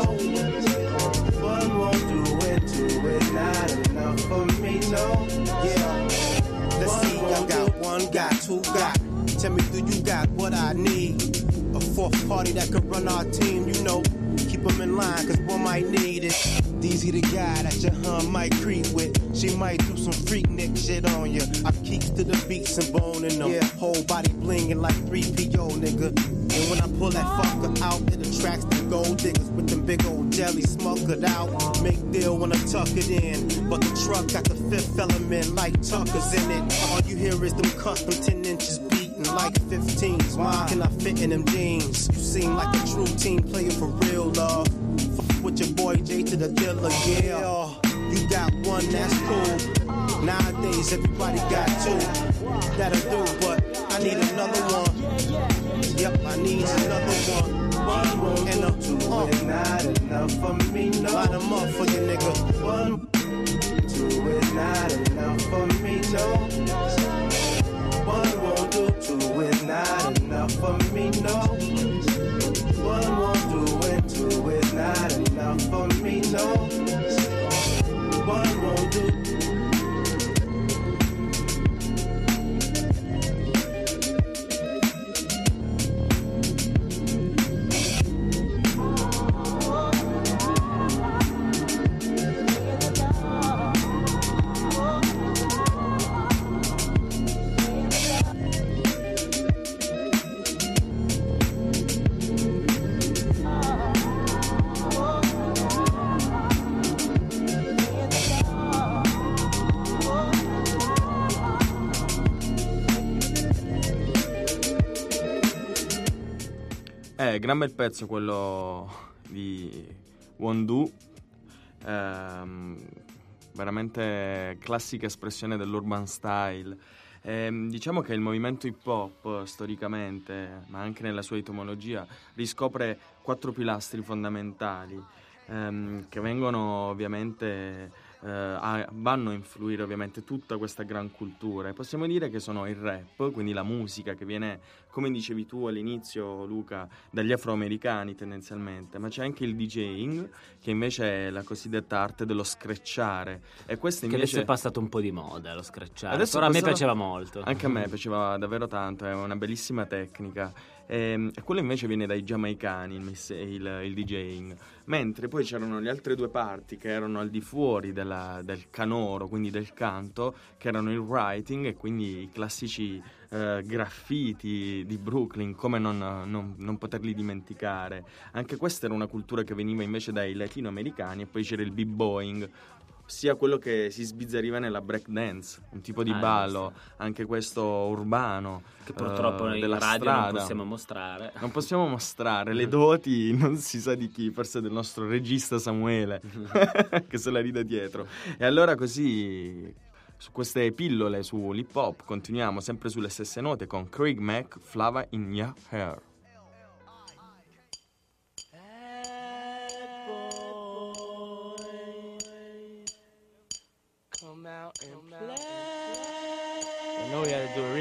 One won't do it, two is not enough for me, no. Yeah. Let's see, I got one, got two, got. Tell me, do you got what I need? A fourth party that could run our team, you know. Keep them in line, cause one might need it. These the guy that your hun might creep with. She might do some freak nick shit on you. I keeps to the beats and boning them. Yeah, whole body blinging like 3PO, nigga. And when I pull that fucker out, it attracts the gold diggers with them big old jelly smokered out. Make deal when I tuck it in. But the truck got the fifth element like Tucker's in it. All you hear is them custom 10 inches beating like 15s. Why can I fit in them jeans? You seem like a true team player for real, love. Fuck with your boy J to the dealer, yeah. You got one, that's cool. Nowadays, everybody got two. That'll do, but I need another one. Yep, I need another one. One won't and do, two is not enough for me, no. Line them up for you, nigga. One, two is not enough for me, no. One won't do, two is not enough for me, no. One won't do it, two is not enough for me, no. One won't do. Gran bel pezzo quello di Wondu, veramente classica espressione dell'urban style. Diciamo che il movimento hip hop storicamente, ma anche nella sua etimologia, riscopre 4 pilastri fondamentali che vengono ovviamente vanno a influire ovviamente tutta questa gran cultura, e possiamo dire che sono il rap, quindi la musica che viene, come dicevi tu all'inizio Luca, dagli afroamericani tendenzialmente, ma c'è anche il DJing, che invece è la cosiddetta arte dello scratchare, e questo invece che adesso è passato un po' di moda lo scratchare, adesso però a me piaceva molto. Anche a me piaceva davvero tanto, è una bellissima tecnica. E quello invece viene dai giamaicani, il DJing, mentre poi c'erano le altre due parti che erano al di fuori del canoro, quindi del canto, che erano il writing e quindi i classici graffiti di Brooklyn, come non poterli dimenticare. Anche questa era una cultura che veniva invece dai latinoamericani, e poi c'era il b-boying, sia quello che si sbizzarriva nella breakdance, un tipo di ballo, anche questo urbano, che purtroppo noi in della radio strada. non possiamo mostrare. Non possiamo mostrare le doti, non si sa di chi, forse del nostro regista Samuele, che se la ride dietro. E allora così, su queste pillole sull'hip hop, continuiamo sempre sulle stesse note con Craig Mack, Flava in Your Hair. Come out and play. You know we had to do a remix, right?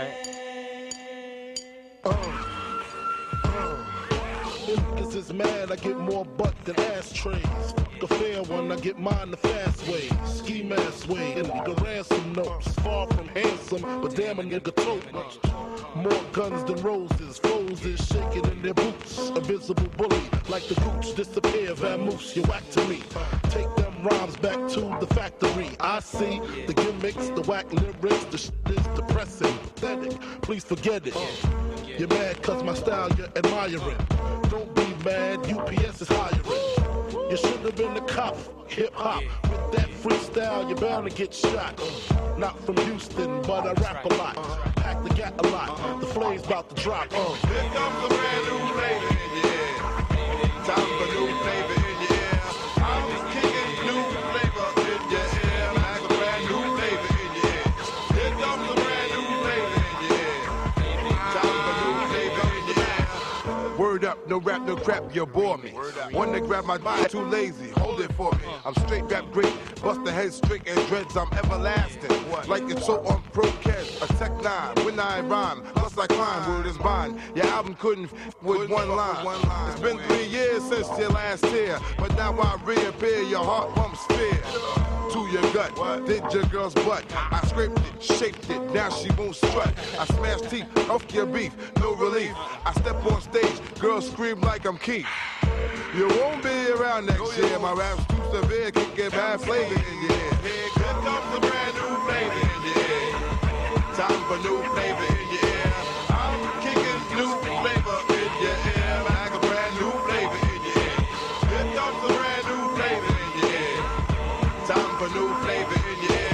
Niggas is mad, I get more butt than ashtrays. Fuck a fair one, I get mine the fast way. Ski mask way, and nigga ransom notes. Far from handsome, but damn a nigga tote. More guns than roses, foes is shaking in their boots. A visible bully, like the gooch disappear, vamoose, you whack to me. Take them rhymes back to the factory. I see the gimmicks, the whack lyrics, the shit is depressing, pathetic. Please forget it. You're mad cause my style you're admiring. Don't be mad, UPS is hiring. You should have been a cop, hip hop. With that freestyle, you're bound to get shot. Not from Houston, but I rap a lot. Pack the gat a lot. The flame's about to drop. Here comes a brand new flavor in your ear. Time for new flavor in your ear. I'm just kicking new flavor in your ear. Like a brand new flavor in your ear. Here comes a brand new flavor in your ear. Time for new flavor in your ear. Word up, no rap, no crap, you bore me. One to grab my body, too lazy, hold it for me. I'm straight rap great, bust the head straight and dreads, I'm everlasting. Like it's so on Procast, a Tech 9, when I rhyme, plus I climb, word is bond. Your album couldn't with one line. It's been 3 years since your last tear, but now I reappear, your heart pumps fear. To your gut, did your girl's butt. I scraped it, shaped it, now she won't strut. I smashed teeth, off your beef, no relief. I step on stage, girls scream like I'm Keith. You won't be around next year, my rap's too severe, can get bad flavor in your ear. Here comes a brand new flavor in your ear. Time for new flavor in your ear. I'm kicking new flavor in your ear. Like a brand new flavor in your ear. Here comes a brand new flavor in your ear. Time for new flavor in your ear.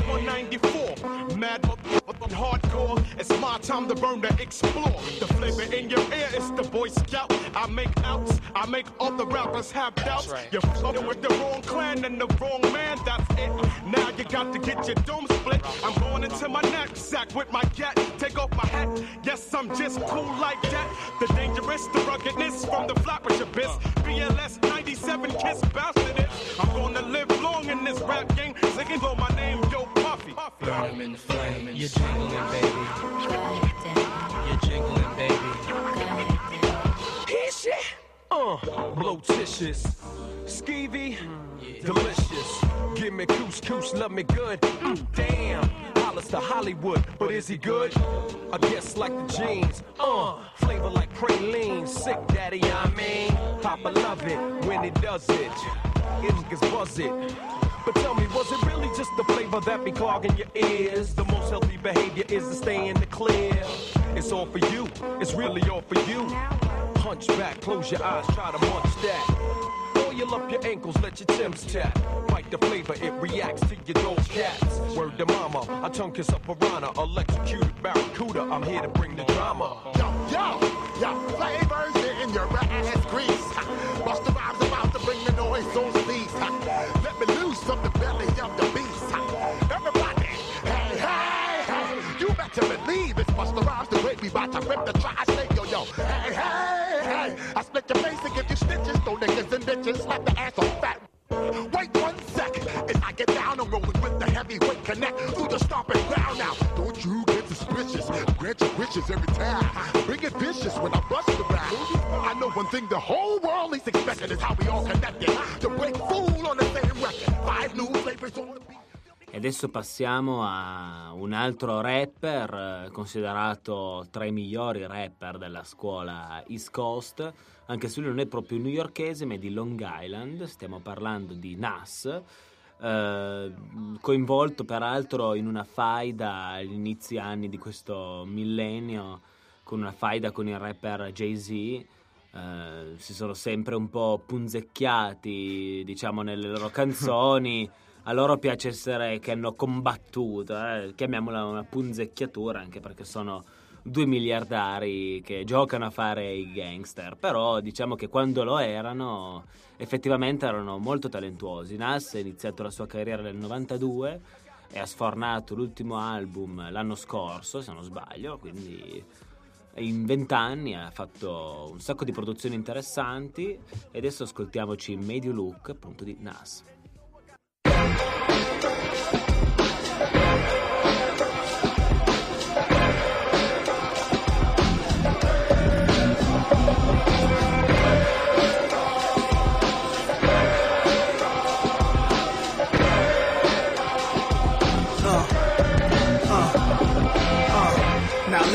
2194, mad hardcore. It's my time to burn, to explore. The flavor in your ear is the Boy Scout. I make outs, I make all the rappers have doubts. Right. You're fucking with the wrong clan and the wrong man, that's it. Now you got to get your dome split. I'm going into my knapsack with my gat. Take off my hat, yes, I'm just cool like that. The dangerous, the ruggedness from the Flatbush abyss. BLS 97 Kiss bastard it. I'm gonna live long in this rap game. Singing blow my name, Yo Puffy. Burn 'em in the flame. You're jingling, baby. You're jingling, baby. Here's shit. Blotitious, skeevy, delicious. Give me couscous, love me good. Damn, Hollis to Hollywood, but is he good? I guess like the jeans. Flavor like praline, sick daddy, I mean. Papa love it when he does it. Niggas buzz it. But tell me, was it really just the flavor that be clogging your ears? The most healthy behavior is to stay in the clear. It's all for you, it's really all for you. Hunch back, close your eyes, try to munch that. Oil up your ankles, let your Timbs tap. Bite the flavor, it reacts to your dog's cats. Word to mama, I tongue kiss a piranha, electrocuted barracuda. I'm here to bring the drama. Yo, flavors in your ass grease. Busta Rhymes about to bring the noise on cease. Let me loose from the belly of the beast. Everybody, hey, you better believe it's Busta Rhymes the way we about to rip the tri-state, yo. Hey, I split your face and give you stitches. Throw niggas and bitches, slap the ass on fat. Wait 1 second, as I get down, I'm rolling with the heavyweight connect through the stomping ground now. Don't you get suspicious, I grant your wishes every time. Bring it vicious when I bust around. I know one thing the whole world is expecting is how we all connected. To break fool on the same record. 5 new flavors on the beat. E adesso passiamo a un altro rapper considerato tra i migliori rapper della scuola East Coast, anche se lui non è proprio newyorkese ma è di Long Island. Stiamo parlando di Nas, coinvolto peraltro in una faida agli inizi anni di questo millennio, con una faida con il rapper Jay-Z. Si sono sempre un po' punzecchiati, diciamo, nelle loro canzoni. A loro piace essere che hanno combattuto, chiamiamola una punzecchiatura, anche perché sono 2 miliardari che giocano a fare i gangster, però diciamo che quando lo erano effettivamente erano molto talentuosi. Nas ha iniziato la sua carriera nel 92 e ha sfornato l'ultimo album l'anno scorso, se non sbaglio, quindi in 20 anni ha fatto un sacco di produzioni interessanti. E adesso ascoltiamoci Made You Look, appunto, di Nas.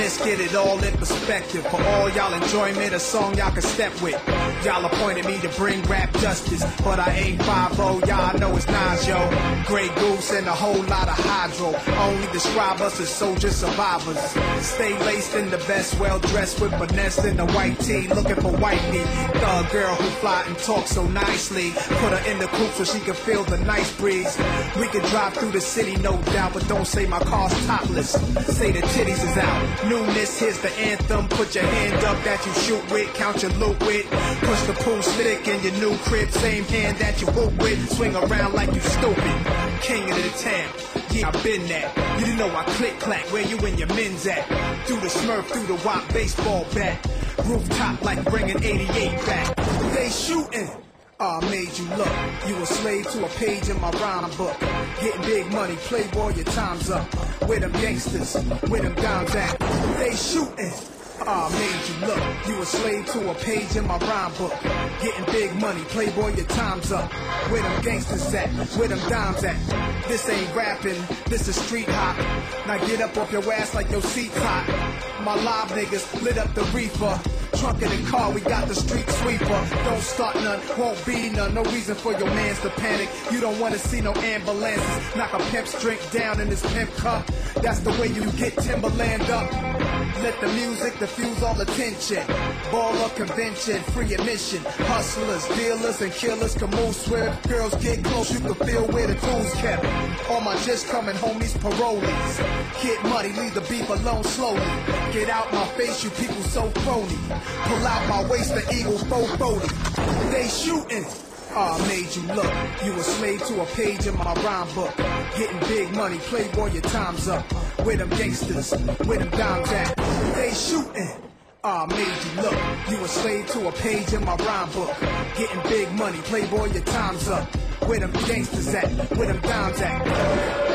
let's get it all in perspective. For all y'all enjoyment, a song y'all can step with. Y'all appointed me to bring rap justice, but I ain't 5-0, y'all know it's Nas, yo. Grey Goose and a whole lot of hydro. Only describe us as soldier survivors. Stay laced in the best, well dressed with finesse in the white tee, looking for white meat. Thug girl who fly and talk so nicely. Put her in the coupe so she can feel the nice breeze. We can drive through the city, no doubt, but don't say my car's topless. Say the titties is out. Newness, here's the anthem. Put your hand up that you shoot with, count your loot with. Push the pool stick in your new crib, same hand that you whoop with. Swing around like you stupid. King of the town. Yeah, I been that. You didn't know I click clack where you and your men's at. Through the Smurf, through the WAP baseball bat. Rooftop like bringing 88 back. They shooting. I made you look. You a slave to a page in my rhyme book. Getting big money, playboy, your time's up. Where them gangsters, where them dimes at? They shooting. I made you look. You a slave to a page in my rhyme book. Getting big money, playboy, your time's up. Where them gangsters at? Where them dimes at? This ain't rapping, this is street hop. Now get up off your ass like your seat's hot. My live niggas lit up the reefer. Trunk in the car, we got the street sweeper. Don't start none, won't be none. No reason for your mans to panic. You don't wanna see no ambulances. Knock a pimp's drink down in his pimp cup. That's the way you get Timberland up. Let the music diffuse all attention. Baller convention, free admission. Hustlers, dealers, and killers can move swift. Girls get close, you can feel where the tools kept. All my just coming homies, parolees. Get money, leave the beef alone slowly. Get out my face, you people so phony. Pull out my waist, the eagle 440. They shooting. I made you look. You a slave to a page in my rhyme book. Getting big money, playboy, your time's up. Where them gangsters, where them dimes at? They shooting. I made you look. You a slave to a page in my rhyme book. Getting big money, playboy, your time's up. Where them gangsters at? Where them dimes at?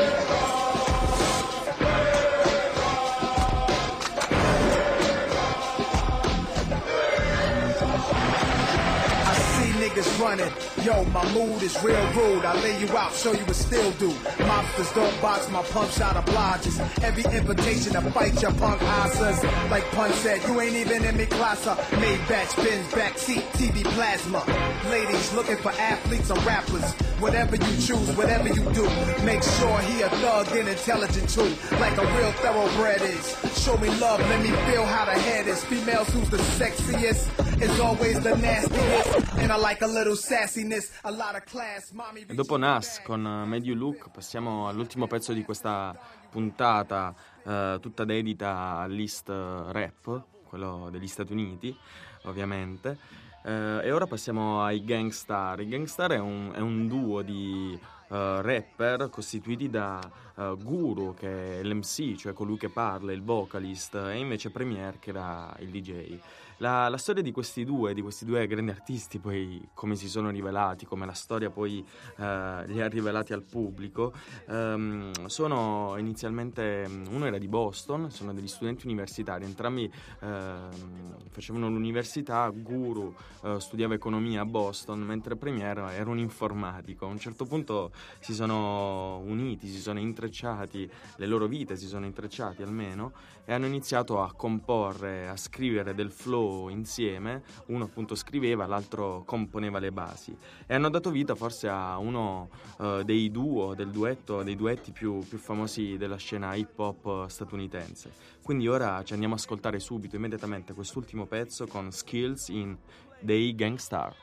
Niggas running, yo, my mood is real rude. I lay you out, show you what still do. Mobsters don't box my pump shot obliges. Every invitation to fight your punk asses. Like Pun said, you ain't even in me class. Made batch bins, backseat, TV plasma. Ladies looking for athletes or rappers. Whatever you choose, whatever you do, make sure he a thug and intelligent too. Like a real thoroughbred is. Show me love, let me feel how the head is. Females who's the sexiest is always the nastiest. And I like a little sassiness, a lot of class. Mommy. E dopo Nas con Made You Look passiamo all'ultimo pezzo di questa puntata, tutta dedita all'East Rap, quello degli Stati Uniti, ovviamente. E ora passiamo ai Gang Starr. I Gang Starr è un duo di rapper costituiti da Guru, che è l'MC, cioè colui che parla, il vocalist, e invece Premier, che era il DJ. La storia di questi due grandi artisti, poi come si sono rivelati, come la storia poi li ha rivelati al pubblico, sono inizialmente, uno era di Boston, sono degli studenti universitari, entrambi facevano l'università. Guru studiava economia a Boston, mentre Premier era un informatico. A un certo punto si sono uniti, si sono intrecciati, le loro vite si sono intrecciati almeno, e hanno iniziato a comporre, a scrivere del flow insieme. Uno appunto scriveva, l'altro componeva le basi, e hanno dato vita forse a uno dei duetti più famosi della scena hip hop statunitense. Quindi ora ci andiamo a ascoltare subito, immediatamente, quest'ultimo pezzo con Skills dei Gang Starr.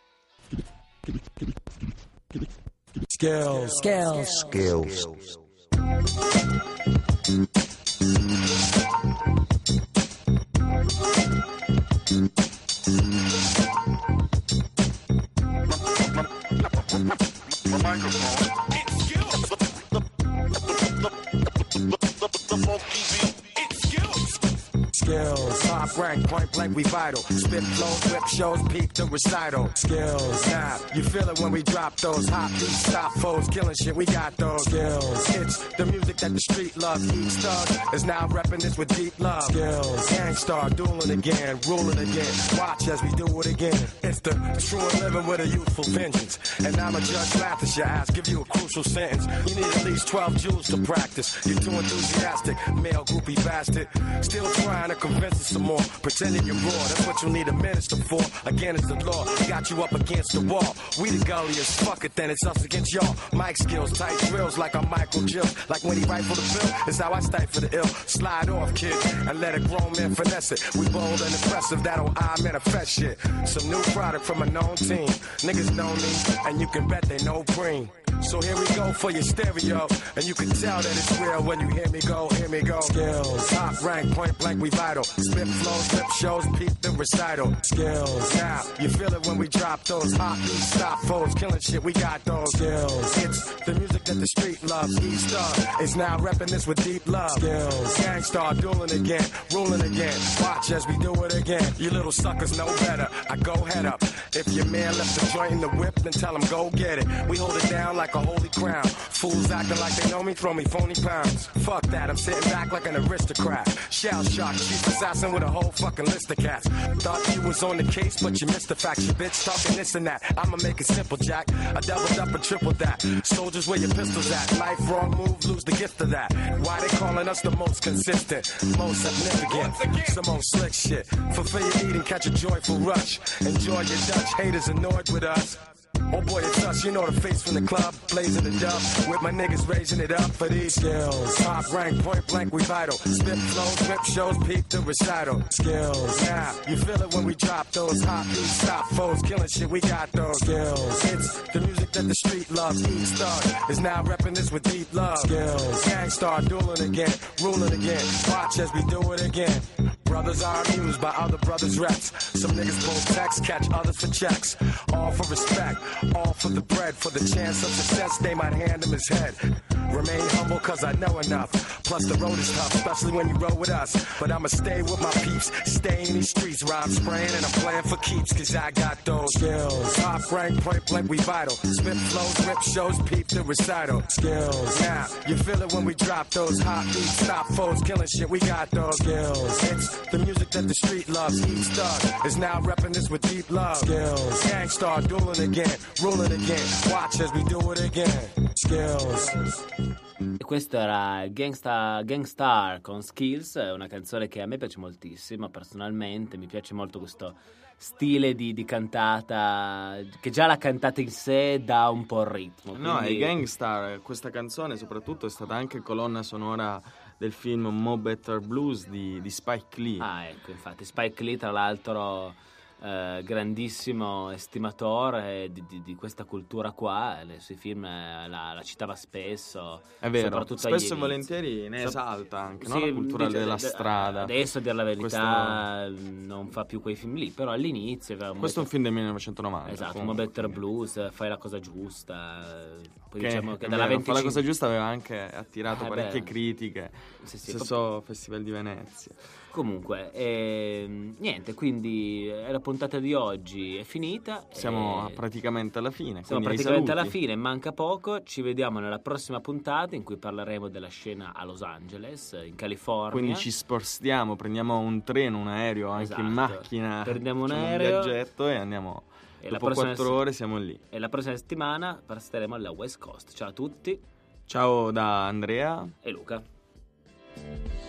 Skills. Skills, top rank, point blank, we vital. Spit flows, whip shows, peak the recital. Skills, now you feel it when we drop those hot beats, stop foes, killing shit. We got those skills. It's the music that the street loves. Each thug is now repping this with deep love. Skills, gangstar, dueling again, ruling again. Watch as we do it again. It's the true and living with a youthful vengeance. And I'ma judge laugh at your ass, give you a crucial sentence. You need at least 12 joules to practice. You're too enthusiastic, male groupie bastard. Still trying to convince us some more, pretending you're raw. That's what you need a minister for. Again, it's the law, got you up against the wall. We the gulliest, fuck it then, it's us against y'all. Mic skills, tight drills like I'm Michael Jill. Like when he rifle the bill, it's how I stifle the ill. Slide off, kid, and let a grown man finesse it. We bold and impressive, that'll I manifest shit. Some new product from a known team. Niggas know me, and you can bet they know Preem. So here we go for your stereo, and you can tell that it's real when you hear me go, hear me go. Skills, top rank, point blank, we vital. Spit flows, flip shows, peep the recital. Skills, now you feel it when we drop those hot beats, stop foes, killing shit. We got those skills. It's the music that the street loves. E-Star is now repping this with deep love. Skills, Gangstar dueling again, ruling again. Watch as we do it again. You little suckers know better. I go head up. If your man left the joint in the whip, then tell him go get it. We hold it down like a holy crown. Fools acting like they know me, throw me phony pounds. Fuck that, I'm sitting back like an aristocrat. Shell shock, chief assassin with a whole fucking list of cats. Thought you was on the case, but you missed the facts. You bitch talking this and that. I'ma make it simple, Jack. I doubled up and tripled that. Soldiers, where your pistols at? Life wrong move, lose the gift of that. Why they calling us the most consistent, most significant? Some old slick shit. Fulfill your need and catch a joyful rush. Enjoy your Dutch, haters annoyed with us. Oh boy, it's us, you know the face from the club, blazing the dub, with my niggas raising it up for these skills. Top rank, point blank, we vital. Spit flows, rip shows, peep the recital. Skills, now you feel it when we drop those hot beats, stop foes, killing shit. We got those skills. It's the music that the street loves. E-Star is now repping this with deep love. Skills, Gangstar dueling again, ruling again. Watch as we do it again. Brothers are amused by other brothers' reps. Some niggas pull texts, catch others for checks. All for respect, all for the bread. For the chance of success, they might hand him his head. Remain humble cause I know enough. Plus the road is tough, especially when you roll with us. But I'ma stay with my peeps, stay in these streets. Rhyme spraying and I'm playing for keeps, cause I got those skills. Top rank, point blank, we vital. Spit flows, rip shows, peep the recital. Skills, now you feel it when we drop those hot beats, stop foes, killing shit. We got those skills. It's the music that the street loves. E-Star is now repping this with deep love. Skills, Gangstar dueling again, ruling again. Watch as we do it again. Skills. E questo era Gangstar con Skills, una canzone che a me piace moltissimo personalmente. Mi piace molto questo stile di cantata, che già la cantata in sé dà un po' il ritmo. No, quindi... i Gangstar, questa canzone soprattutto è stata anche colonna sonora del film Mo' Better Blues di Spike Lee. Ah, ecco, infatti Spike Lee tra l'altro grandissimo estimatore di questa cultura qua, nei suoi film la citava spesso. È vero, soprattutto spesso e volentieri ne esalta anche, no? La cultura della strada. Adesso, a dire la verità, non fa più quei film lì, però all'inizio questo è un film del 1990. Esatto, Mo' Better Blues, Fai la cosa giusta. Poi che, diciamo che dalla 25... Fai la cosa giusta aveva anche attirato parecchie beh. critiche. Sì, Stesso Festival di Venezia. Comunque, niente, quindi la puntata di oggi è finita. Siamo praticamente alla fine. Siamo praticamente alla fine, manca poco. Ci vediamo nella prossima puntata in cui parleremo della scena a Los Angeles, in California. Quindi ci spostiamo, prendiamo un treno, un aereo, anche in macchina. Prendiamo un aereo, un viaggetto e andiamo. Dopo 4 ore siamo lì. E la prossima settimana passeremo alla West Coast. Ciao a tutti. Ciao da Andrea e Luca.